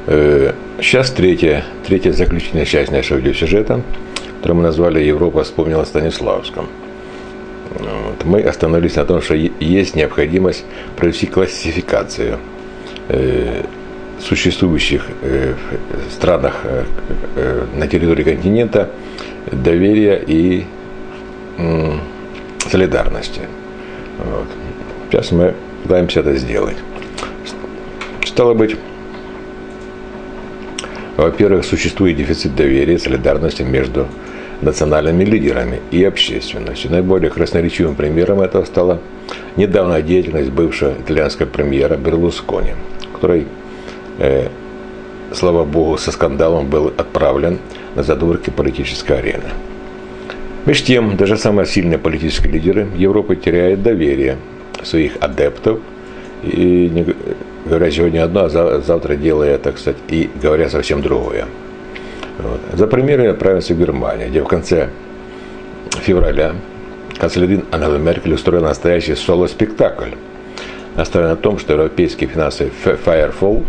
Сейчас третья заключительная часть нашего видеосюжета, которую мы назвали «Европа вспомнила о Станиславском». Мы остановились на том, что есть необходимость провести классификацию существующих в странах на территории континента доверия и солидарности. Вот. Сейчас мы пытаемся это сделать. Стало быть, во-первых, существует дефицит доверия и солидарности между национальными лидерами и общественностью. Наиболее красноречивым примером этого стала недавняя деятельность бывшего итальянского премьера Берлускони, который, слава богу, со скандалом был отправлен на задворки политической арены. Между тем, даже самые сильные политические лидеры Европы теряют доверие своих адептов, и не говоря сегодня одно, а завтра делая, так сказать, и говоря совсем другое. Вот. За примером отправимся в Германию, где в конце февраля канцлер Ангела Меркель устроила настоящий соло-спектакль, наставлен на том, что европейский финансовый фаерфол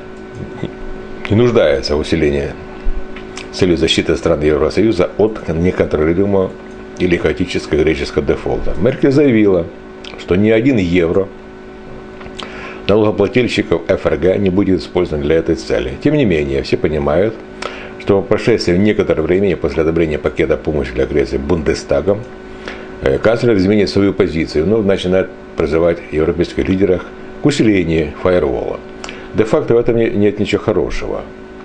не нуждается в усилении с целью защиты стран Евросоюза от неконтролируемого или хаотического греческого дефолта. Меркель заявила, что ни один евро налогоплательщиков ФРГ не будет использован для этой цели. Тем не менее, все понимают, что по прошествии некоторого времени после одобрения пакета помощи для Греции Бундестагом канцлер изменит свою позицию и вновь начинает призывать европейских лидеров к усилению фаервола. Де-факто в этом нет ничего хорошего.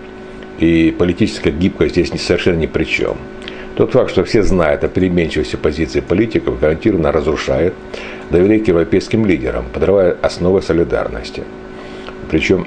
И политическая гибкость здесь совершенно ни при чем. Тот факт, что все знают о переменчивости позиции политиков, гарантированно разрушает доверие к европейским лидерам, подрывая основы солидарности. Причем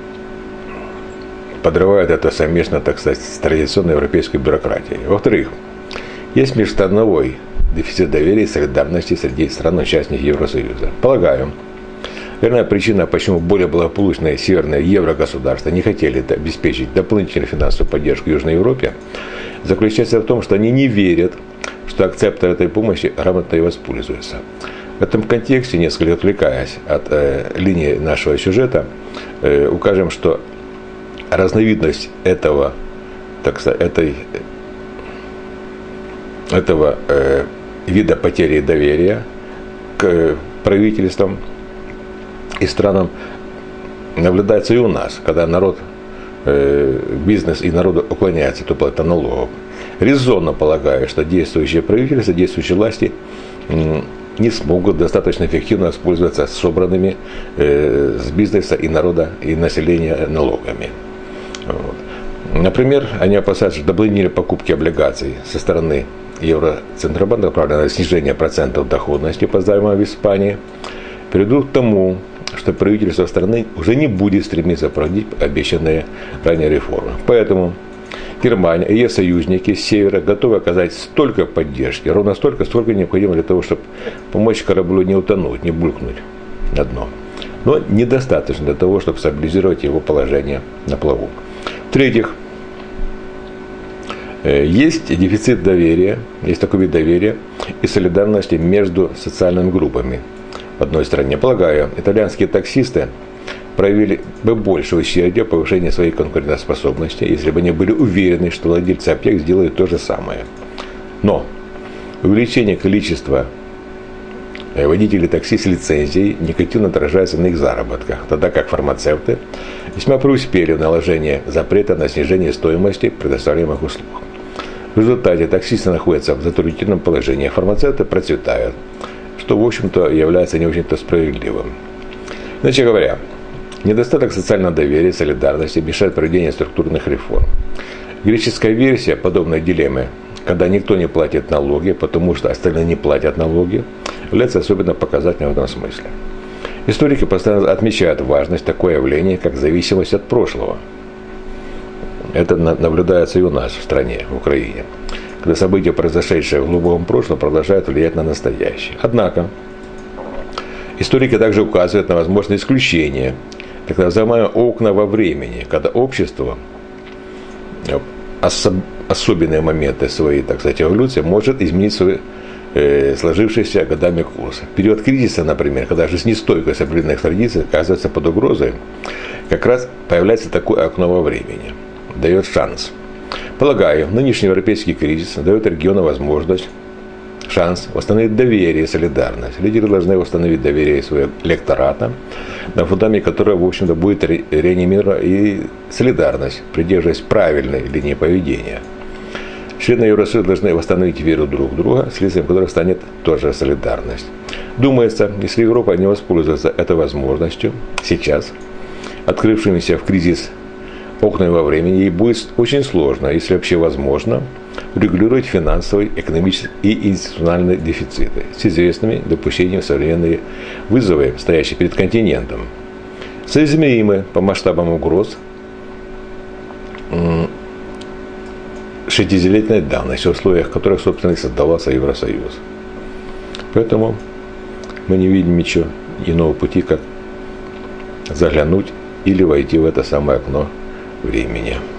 подрывает это совместно, так сказать, с традиционной европейской бюрократией. Во-вторых, есть межстрановой дефицит доверия и солидарности среди стран-участников Евросоюза. Полагаю, верная причина, почему более благополучные северные еврогосударства не хотели обеспечить дополнительную финансовую поддержку Южной Европе, заключается в том, что они не верят, что акцепторы этой помощи грамотно и воспользуются. В этом контексте, несколько отвлекаясь от линии нашего сюжета, укажем, что разновидность этого вида потери доверия к правительствам и странам наблюдается и у нас, когда народ, бизнес и народ уклоняется от уплаты налогов. Резонно полагаю, что действующие правительства, действующие власти не смогут достаточно эффективно воспользоваться собранными с бизнеса и народа и населения налогами. Вот. Например, они опасаются, что дополнительные покупки облигаций со стороны Евроцентробанка, направленные на снижение процентов доходности по займам в Испании, приведут к тому, что правительство страны уже не будет стремиться проводить обещанные ранее реформы. Поэтому Германия и ее союзники с севера готовы оказать столько поддержки, ровно столько, сколько необходимо для того, чтобы помочь кораблю не утонуть, не булькнуть на дно. Но недостаточно для того, чтобы стабилизировать его положение на плаву. В-третьих, есть дефицит доверия, есть такой вид доверия и солидарности между социальными группами в одной стране. Полагаю, итальянские таксисты проявили бы больше усердия в повышении своей конкурентоспособности, если бы они были уверены, что владельцы аптек сделают то же самое. Но увеличение количества водителей такси с лицензией негативно отражается на их заработках, тогда как фармацевты весьма преуспели в наложении запрета на снижение стоимости предоставляемых услуг. В результате таксисты находятся в затруднительном положении, а фармацевты процветают, что, в общем-то, является не очень-то справедливым. Иначе говоря, недостаток социального доверия и солидарности мешает проведению структурных реформ. Греческая версия подобной дилеммы, когда никто не платит налоги, потому что остальные не платят налоги, является особенно показательным в этом смысле. Историки постоянно отмечают важность такого явления, как зависимость от прошлого. Это наблюдается и у нас в стране, в Украине, когда события, произошедшие в глубоком прошлом, продолжают влиять на настоящее. Однако, историки также указывают на возможные исключения, так называемые окна во времени, когда общество особенные моменты своей, так сказать, эволюции может изменить свой сложившийся годами курс. В период кризиса, например, когда жизнестойкость определенных традиций оказывается под угрозой, как раз появляется такое окно во времени, дает шанс. Полагаю, нынешний европейский кризис дает региону возможность, шанс восстановить доверие и солидарность. Лидеры должны восстановить доверие своего электората, на фундаменте которого, в общем-то, будет реанимирована и солидарность, придерживаясь правильной линии поведения. Члены Евросоюза должны восстановить веру друг в друга, следствием которых станет тоже солидарность. Думается, если Европа не воспользуется этой возможностью сейчас, открывшимися в кризис окнами во времени, ей будет очень сложно, если вообще возможно, регулировать финансовый, экономический и институциональные дефициты с известными допущениями современные вызовы, стоящие перед континентом, соизмеримы по масштабам угроз 60-летней давности, в условиях которых, собственно, и создавался Евросоюз. Поэтому мы не видим ничего иного пути, как заглянуть или войти в это самое окно времени.